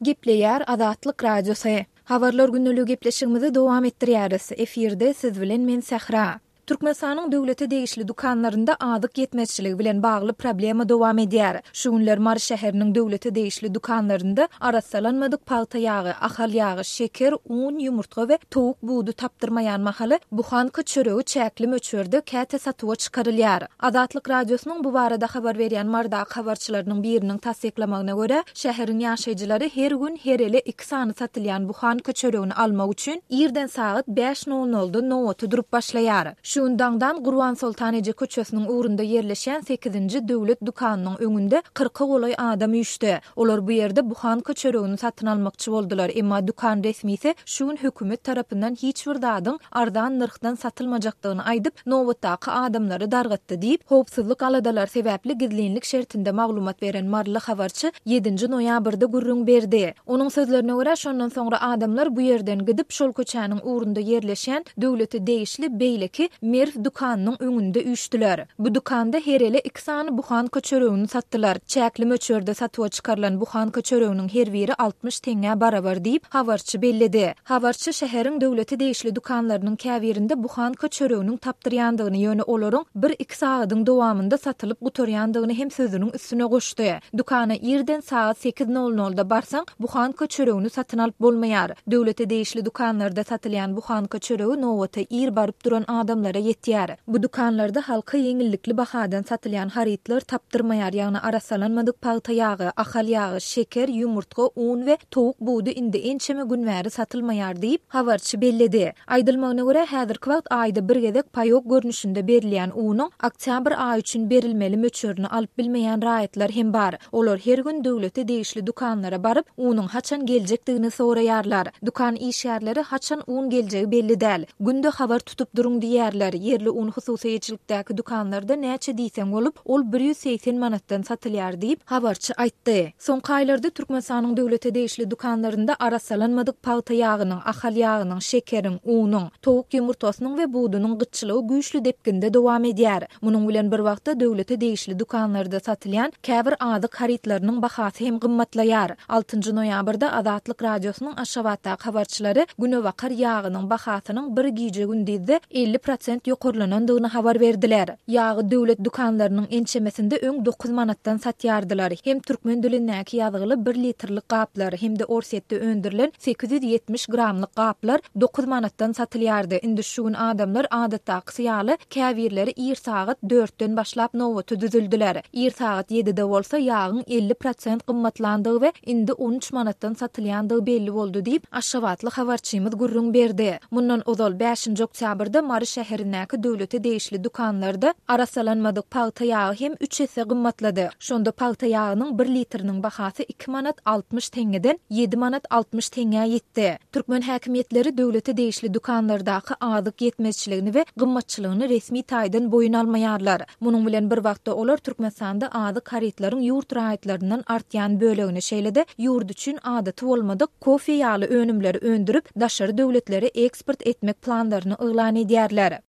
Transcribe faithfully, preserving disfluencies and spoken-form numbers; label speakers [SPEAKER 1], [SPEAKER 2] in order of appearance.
[SPEAKER 1] Gepleýär Azatlyk Radiosy. Habarlar günnälik gepleşigimizi dowam etdirýäris. Efirde siz bilen men Sahra. Türkmenistanyň döwleti degişli dukanlarynda adyk yetmezçiligi bilen bagly problema dowam edýär. Şu günler Mary şäheriniň döwleti degişli dukanlarynda arassalanmadyk palta ýagy, ahal ýagy, şeker, un, ýumurtga we towuk buğdu tapdyrmaýan mahaly buhanka çöregi çäkli möçberde käte satyga çykarylýar. Azatlyk Radiosynyň bu barada habar berýän marda habarçylarynyň biriniň tasdiklamagyna görä, şäheriň ýaşaýjylary her gün her ele iki sany satylýan buhanka çöregini almak üçin ýerden saat beş nol nolda nowaty durup başlaýar. Şundangdan Gurban Sultan Eje köçesiniň ugrunda yerleşen sekizinji döwlet dukanynyň öňünde kırka golay adam ýüşdi. Olar bu ýerde buhanka çöregini satyn almakçy boldular, emma dukan resmisi şu gün hökümet tarapyndan hiç bir dadyň ardan nyrkdan satylmajakdygyny aýdyp, nowatdaky adamlary dargatdy diýip, howpsuzlyk aladalar sebäpli gizlenlik şertinde maglumat beren marly habarçy ýedinji noýabrda gurrun berdi. Onuň sözlerine görä, şondan soňra adamlar bu ýerden gidip şol köçäniň ugrunda yerleşen döwleti degişli beýleki Merv dukanynyň öňünde üýtdiler. Bu dukanda her ele iki sany buhanka çöregini satdylar. Çäkli möçberde satyga çykarylan buhanka çöreginiň her biri altmış teňe barabar diýip habarçy bellidi. Habarçy şäheriň döwleti degişli dukanlarynyň käbirinde buhanka çöreginiň tapdyrýandygyny, ýöne olaryň bir iki saatyň dowamında satylyp gutarýandygyny hem sözüniň üstüne goşdy. Dukana ýerden saat sekiz nol nolda barsaň buhanka çöregini satyn alyp bolmaýar. Döwleti degişli dukanlarda satylýan buhanka çöregi nowata ýer baryp duran adam yetýär. Bu dukanlarda halka ýeňillikli bahadan satylýan haritler tapdyrmaýar, ýagny arassalanmadyk palta ýagy, ahal ýagy, şeker, ýumurtga, un we towuk buğdu indi ençeme günbäri satylmaýar diýip habarçy bellidi. Aýdylmagyna görä, häzirki wagt aýda bir gezek paýok görnüşinde berilýän unyň oktyabr aýy üçin berilmeli möçberini alyp bilmeýän raýatlar hem bar. Olar her gün döwleti degişli dukanlara baryp, unyň haçan geljekdigini soraýarlar. Dukan işgärleri haçan un geljegi belli däl. Günde habar tutup duruň diýärler. Yerli un hususiýetçilikdäki dukanlarda näçe diýsen bolup, ol bir ýüz seksen manatdan satylýar diýip habarçy aýtdy. Soňky aýlarda Türkmenistanyň döwleti degişli dukanlarynda arassalanmadyk palta ýagynyň, ahal ýagynyň, şekeriň, unyň, towuk ýumurtasynyň we buğdunyň gyçylygy güýçli depkinde dowam edýär. Munyň bilen bir wagtda döwleti degişli dukanlarda satylýan käbir adyk haritlarynyň bahasy hem gymmatlaýar. altynjy noýabrda Azatlyk Radiosynyň Aşgabatdaky habarçylary günewakar ýagynyň bahasynyň bir gije gündizde elli prosent ýokurlanandygyny habar berdiler. Ýagy döwlet dukanlarynyň ençemesinde öň dokuz manatdan satýardylar. Hem türkmen dilindäki ýazygy bir litrlik gaplar hem de orsetde öndürilen sekiz yüz yetmiş gramlyk gaplar dokuz manatdan satylýardy. Indi şu gün adamlar adatdaky ýaly käbirleri ýer saat dörtden başlap nowaty düzüldüler. Ýer saat ýedide bolsa ýagyň elli prosent gymmatlandygy we indi on üç manatdan satylýandygy belli boldy diýip Aşgabatly habarçymyz gurrun berdi. Mundan ozal beşinji oktýabrda Mary şäherindäki döwleti degişli dukanlarda arassalanmadyk palta ýagy hem üç hisse gymmatlady. Şonda palta ýagynyň bir litriniň bahasy iki manat altmış teňeden yedi manat altmış teňe ýetdi. Türkmen häkimetleri döwleti degişli dukanlardaky adyk yetmezçiligini we gymmatçylygyny resmi taýdan boyun almaýarlar. Munyň bilen bir wagtda olar Türkmenistanda adyk haritlaryň ýurt raýatlaryndan artýan bölegini şeýlede ýurt üçin adaty bolmadyk kofe ýaly önümleri öndürüp daşary döwletlere eksport etmek planlaryny yglan edýärler.